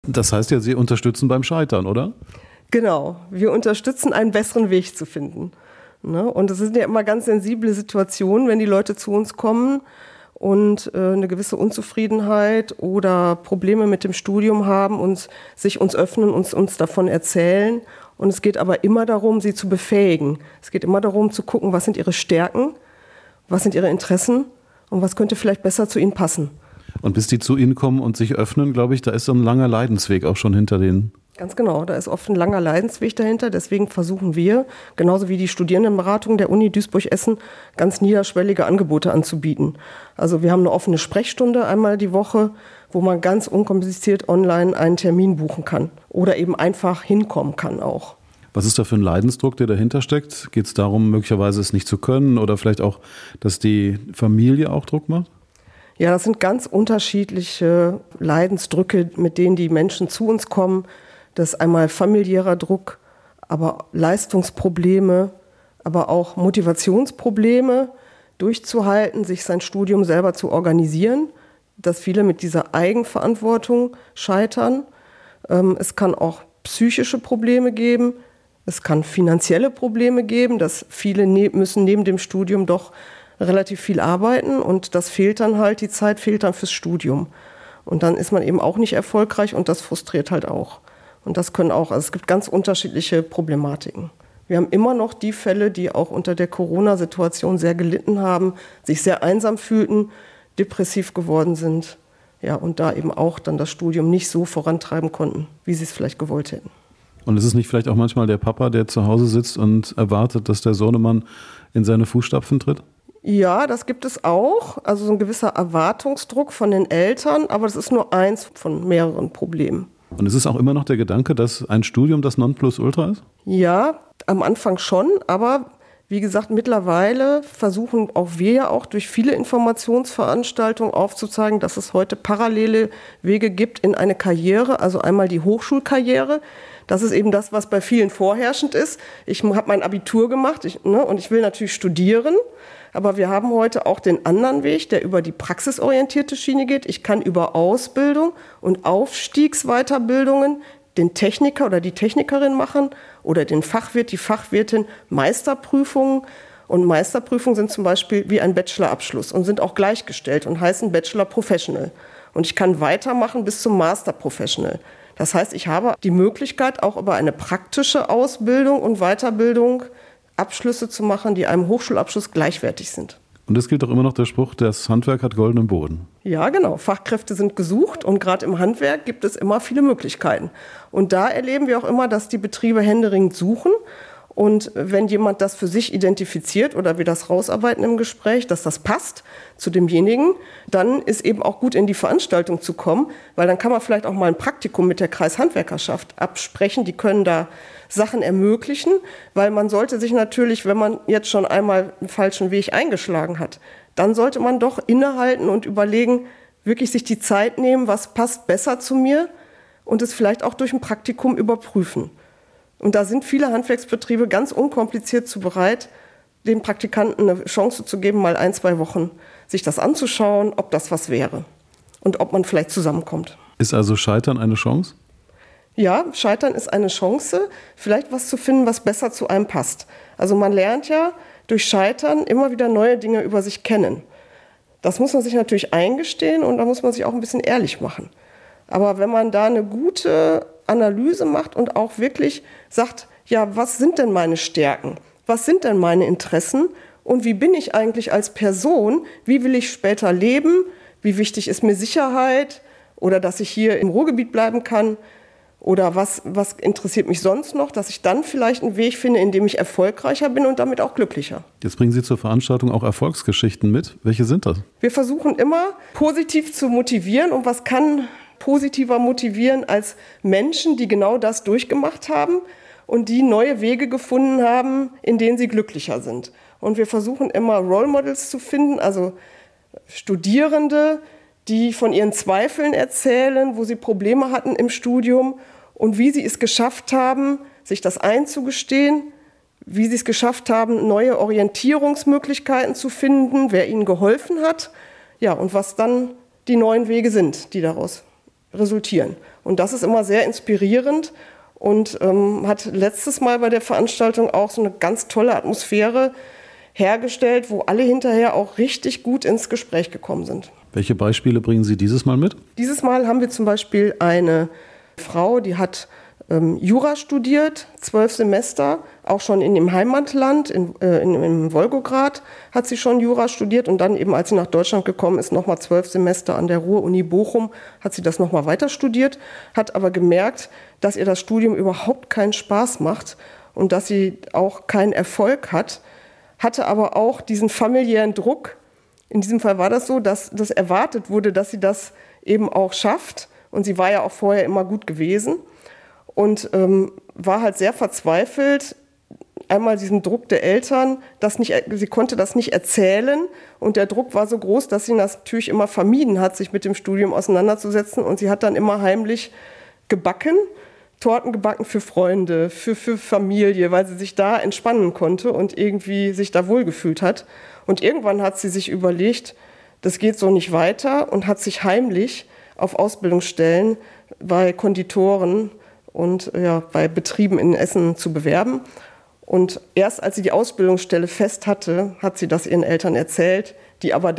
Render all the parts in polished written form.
Das heißt ja, Sie unterstützen beim Scheitern, oder? Genau, wir unterstützen, einen besseren Weg zu finden. Ne? Und es sind ja immer ganz sensible Situationen, wenn die Leute zu uns kommen und eine gewisse Unzufriedenheit oder Probleme mit dem Studium haben und sich uns öffnen und uns davon erzählen. Und es geht aber immer darum, sie zu befähigen. Es geht immer darum zu gucken, was sind ihre Stärken, was sind ihre Interessen und was könnte vielleicht besser zu ihnen passen. Und bis die zu Ihnen kommen und sich öffnen, glaube ich, da ist so ein langer Leidensweg auch schon hinter denen. Ganz genau, da ist oft ein langer Leidensweg dahinter. Deswegen versuchen wir, genauso wie die Studierendenberatung der Uni Duisburg-Essen, ganz niederschwellige Angebote anzubieten. Also wir haben eine offene Sprechstunde einmal die Woche, wo man ganz unkompliziert online einen Termin buchen kann oder eben einfach hinkommen kann auch. Was ist da für ein Leidensdruck, der dahinter steckt? Geht es darum, möglicherweise es nicht zu können oder vielleicht auch, dass die Familie auch Druck macht? Ja, das sind ganz unterschiedliche Leidensdrücke, mit denen die Menschen zu uns kommen. Das ist einmal familiärer Druck, aber Leistungsprobleme, aber auch Motivationsprobleme durchzuhalten, sich sein Studium selber zu organisieren, dass viele mit dieser Eigenverantwortung scheitern. Es kann auch psychische Probleme geben, es kann finanzielle Probleme geben, dass viele müssen neben dem Studium doch relativ viel arbeiten und das fehlt dann halt, die Zeit fehlt dann fürs Studium. Und dann ist man eben auch nicht erfolgreich und das frustriert halt auch. Und das können auch, also es gibt ganz unterschiedliche Problematiken. Wir haben immer noch die Fälle, die auch unter der Corona-Situation sehr gelitten haben, sich sehr einsam fühlten, depressiv geworden sind, ja, und da eben auch dann das Studium nicht so vorantreiben konnten, wie sie es vielleicht gewollt hätten. Und ist es nicht vielleicht auch manchmal der Papa, der zu Hause sitzt und erwartet, dass der Sohnemann in seine Fußstapfen tritt? Ja, das gibt es auch. Also so ein gewisser Erwartungsdruck von den Eltern, aber das ist nur eins von mehreren Problemen. Und ist es auch immer noch der Gedanke, dass ein Studium das Nonplusultra ist? Ja, am Anfang schon, aber wie gesagt, mittlerweile versuchen auch wir ja auch durch viele Informationsveranstaltungen aufzuzeigen, dass es heute parallele Wege gibt in eine Karriere, also einmal die Hochschulkarriere. Das ist eben das, was bei vielen vorherrschend ist. Ich habe mein Abitur gemacht und ich will natürlich studieren. Aber wir haben heute auch den anderen Weg, der über die praxisorientierte Schiene geht. Ich kann über Ausbildung und Aufstiegsweiterbildungen den Techniker oder die Technikerin machen oder den Fachwirt, die Fachwirtin Meisterprüfungen. Und Meisterprüfungen sind zum Beispiel wie ein Bachelorabschluss und sind auch gleichgestellt und heißen Bachelor Professional. Und ich kann weitermachen bis zum Master Professional. Das heißt, ich habe die Möglichkeit, auch über eine praktische Ausbildung und Weiterbildung Abschlüsse zu machen, die einem Hochschulabschluss gleichwertig sind. Und es gilt auch immer noch der Spruch, das Handwerk hat goldenen Boden. Ja, genau. Fachkräfte sind gesucht und gerade im Handwerk gibt es immer viele Möglichkeiten. Und da erleben wir auch immer, dass die Betriebe händeringend suchen. Und wenn jemand das für sich identifiziert oder wir das rausarbeiten im Gespräch, dass das passt zu demjenigen, dann ist eben auch gut in die Veranstaltung zu kommen, weil dann kann man vielleicht auch mal ein Praktikum mit der Kreishandwerkerschaft absprechen. Die können da Sachen ermöglichen, weil man sollte sich natürlich, wenn man jetzt schon einmal einen falschen Weg eingeschlagen hat, dann sollte man doch innehalten und überlegen, wirklich sich die Zeit nehmen, was passt besser zu mir und es vielleicht auch durch ein Praktikum überprüfen. Und da sind viele Handwerksbetriebe ganz unkompliziert zu bereit, den Praktikanten eine Chance zu geben, mal 1-2 Wochen sich das anzuschauen, ob das was wäre und ob man vielleicht zusammenkommt. Ist also Scheitern eine Chance? Ja, Scheitern ist eine Chance, vielleicht was zu finden, was besser zu einem passt. Also man lernt ja durch Scheitern immer wieder neue Dinge über sich kennen. Das muss man sich natürlich eingestehen und da muss man sich auch ein bisschen ehrlich machen. Aber wenn man da eine gute Analyse macht und auch wirklich sagt, ja, was sind denn meine Stärken? Was sind denn meine Interessen? Und wie bin ich eigentlich als Person? Wie will ich später leben? Wie wichtig ist mir Sicherheit? Oder dass ich hier im Ruhrgebiet bleiben kann? Oder was interessiert mich sonst noch, dass ich dann vielleicht einen Weg finde, in dem ich erfolgreicher bin und damit auch glücklicher. Jetzt bringen Sie zur Veranstaltung auch Erfolgsgeschichten mit. Welche sind das? Wir versuchen immer, positiv zu motivieren. Und was kann positiver motivieren als Menschen, die genau das durchgemacht haben und die neue Wege gefunden haben, in denen sie glücklicher sind. Und wir versuchen immer Role Models zu finden, also Studierende, die von ihren Zweifeln erzählen, wo sie Probleme hatten im Studium und wie sie es geschafft haben, sich das einzugestehen, wie sie es geschafft haben, neue Orientierungsmöglichkeiten zu finden, wer ihnen geholfen hat, ja, und was dann die neuen Wege sind, die daraus resultieren. Und das ist immer sehr inspirierend und hat letztes Mal bei der Veranstaltung auch so eine ganz tolle Atmosphäre hergestellt, wo alle hinterher auch richtig gut ins Gespräch gekommen sind. Welche Beispiele bringen Sie dieses Mal mit? Dieses Mal haben wir zum Beispiel eine Frau, die hat Jura studiert, 12 Semester, auch schon in dem Heimatland, im Wolgograd hat sie schon Jura studiert und dann eben, als sie nach Deutschland gekommen ist, nochmal 12 Semester an der Ruhr-Uni Bochum, hat sie das nochmal weiter studiert, hat aber gemerkt, dass ihr das Studium überhaupt keinen Spaß macht und dass sie auch keinen Erfolg hat, hatte aber auch diesen familiären Druck. In diesem Fall war das so, dass das erwartet wurde, dass sie das eben auch schafft und sie war ja auch vorher immer gut gewesen. Und war halt sehr verzweifelt, einmal diesen Druck der Eltern, sie konnte das nicht erzählen und der Druck war so groß, dass sie natürlich immer vermieden hat, sich mit dem Studium auseinanderzusetzen und sie hat dann immer heimlich gebacken, Torten gebacken für Freunde, für Familie, weil sie sich da entspannen konnte und irgendwie sich da wohlgefühlt hat. Und irgendwann hat sie sich überlegt, das geht so nicht weiter und hat sich heimlich auf Ausbildungsstellen bei Konditoren und bei Betrieben in Essen zu bewerben. Und erst als sie die Ausbildungsstelle fest hatte, hat sie das ihren Eltern erzählt, die aber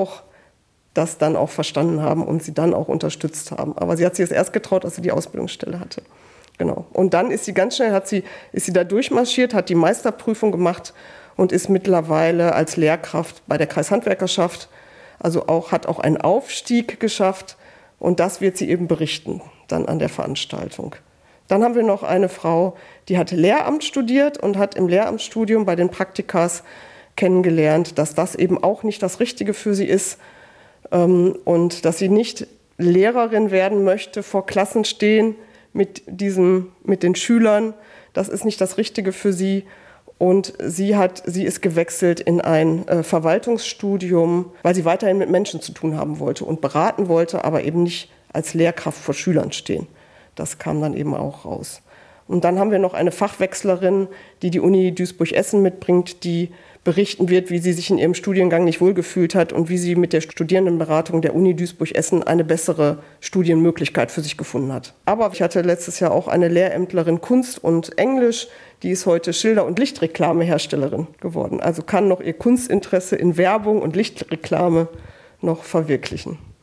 das dann auch verstanden haben und sie dann auch unterstützt haben. Aber sie hat sich das erst getraut, als sie die Ausbildungsstelle hatte. Genau. Und dann ist sie ganz schnell, ist sie da durchmarschiert, hat die Meisterprüfung gemacht und ist mittlerweile als Lehrkraft bei der Kreishandwerkerschaft, hat auch einen Aufstieg geschafft. Und das wird sie eben berichten, dann an der Veranstaltung. Dann haben wir noch eine Frau, die hat Lehramt studiert und hat im Lehramtsstudium bei den Praktikas kennengelernt, dass das eben auch nicht das Richtige für sie ist und dass sie nicht Lehrerin werden möchte, vor Klassen stehen mit den Schülern. Das ist nicht das Richtige für sie. Und sie ist gewechselt in ein Verwaltungsstudium, weil sie weiterhin mit Menschen zu tun haben wollte und beraten wollte, aber eben nicht als Lehrkraft vor Schülern stehen. Das kam dann eben auch raus. Und dann haben wir noch eine Fachwechslerin, die die Uni Duisburg-Essen mitbringt, die berichten wird, wie sie sich in ihrem Studiengang nicht wohlgefühlt hat und wie sie mit der Studierendenberatung der Uni Duisburg-Essen eine bessere Studienmöglichkeit für sich gefunden hat. Aber ich hatte letztes Jahr auch eine Lehrämtlerin Kunst und Englisch, die ist heute Schilder- und Lichtreklameherstellerin geworden. Also kann noch ihr Kunstinteresse in Werbung und Lichtreklame noch verwirklichen.